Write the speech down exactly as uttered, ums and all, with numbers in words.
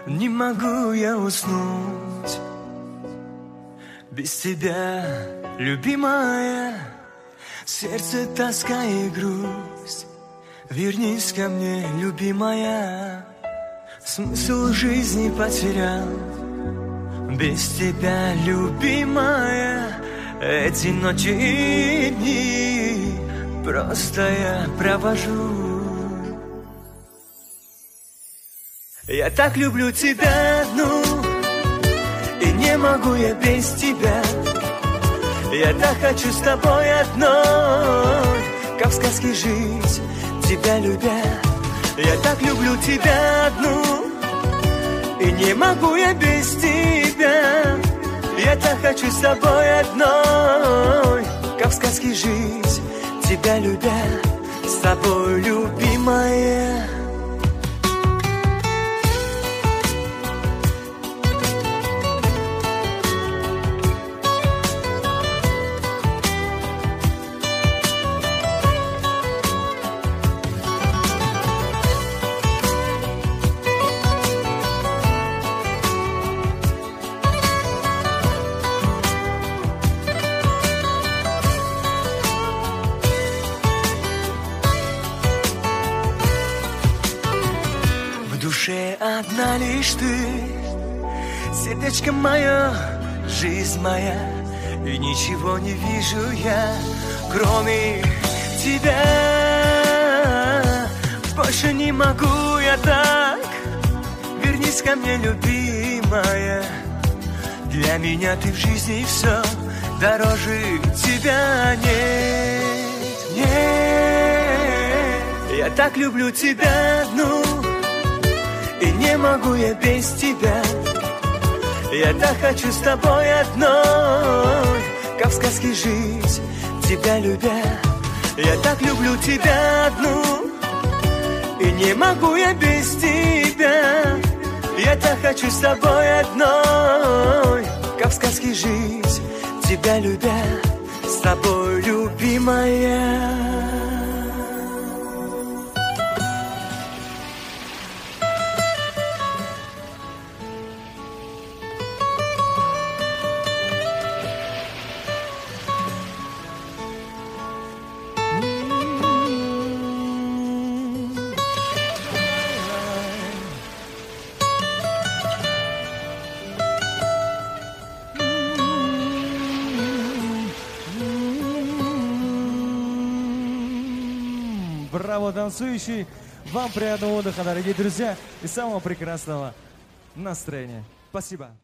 Не могу я уснуть без тебя, любимая. В сердце тоска и грусть. Вернись ко мне, любимая. Смысл жизни потерял без тебя, любимая. Эти ночи и дни просто я провожу. Я так люблю тебя одну, и не могу я без тебя. Я так хочу с тобой одной, как в сказке жить, тебя любя. Я так люблю тебя одну, и не могу я без тебя. Я так хочу с тобой одной, как в сказке жить, тебя любя. С тобой, любимая. В душе одна лишь ты, сердечко мое, жизнь моя. И ничего не вижу я, кроме тебя. Больше не могу я так. Вернись ко мне, любимая. Для меня ты в жизни все, дороже тебя нет, нет. Я так люблю тебя одну, и не могу я без тебя. Я так хочу с тобой одной, как в сказке жить, тебя любя. Я так люблю тебя одну, и не могу я без тебя. Я так хочу с тобой одной, как в сказке жить, тебя любя. С тобой, любимая. Браво, танцующий! Вам приятного отдыха, дорогие друзья, и самого прекрасного настроения. Спасибо.